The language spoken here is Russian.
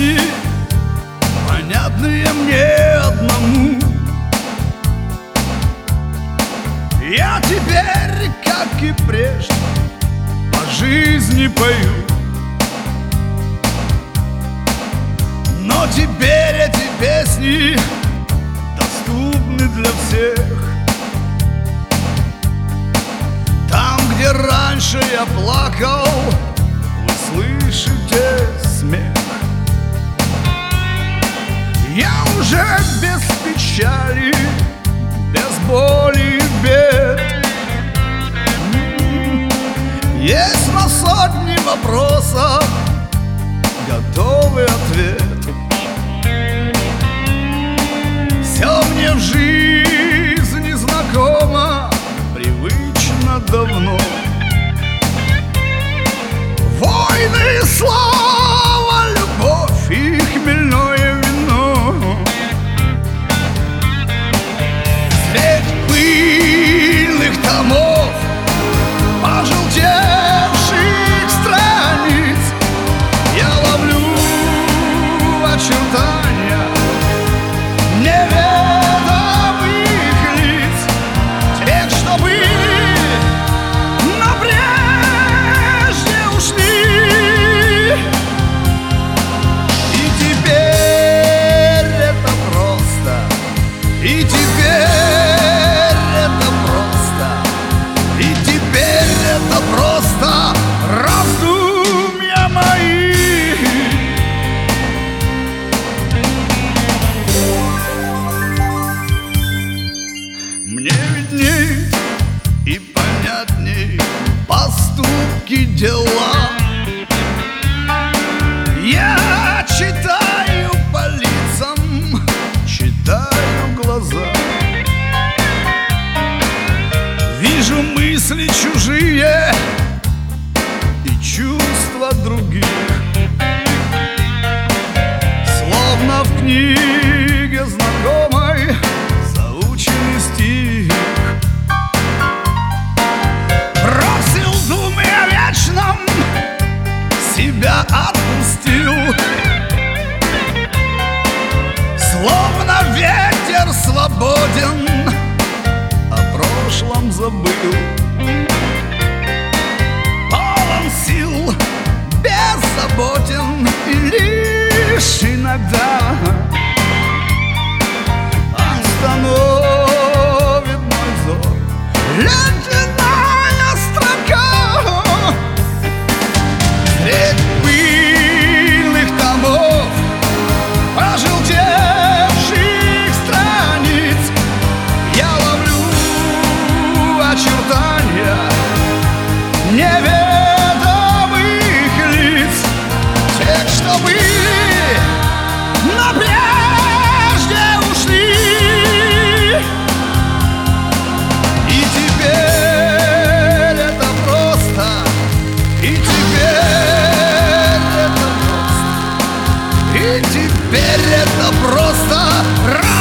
песни, понятные мне одному. Я теперь, как и прежде, по жизни пою. Но теперь эти песни доступны для всех. Там, где раньше я плакал, вы слышите смех. Я уже без печали, без боли и бед. Есть на сотни вопросов готовый ответ. Все мне в жизни знакомо, привычно давно. Войны, слава, любовь и хмельное вино. Средь пыльных томов, пожелтевших страниц, я ловлю очертания неведомых лиц, тех, что были, но прежде ушли. И теперь это просто, и теперь это просто, и теперь это просто раздумья мои. Мне видней и понятней поступки, дела. Я читаю по лицам, читаю глаза. Вижу мысли чужие и чувства других, словно в книге знакомой заученный стих. Бросил думы о вечном, себя отпустил, словно ветер свободен, о прошлом забыл. Полон сил, беззаботен, и лишь иногда остановит мой взор ледяная строка. Средь пыльных томов, пожелтевших страниц, я ловлю очертания неведомых лиц, тех, что были, но прежде ушли. И теперь это просто, и теперь это просто, и теперь это просто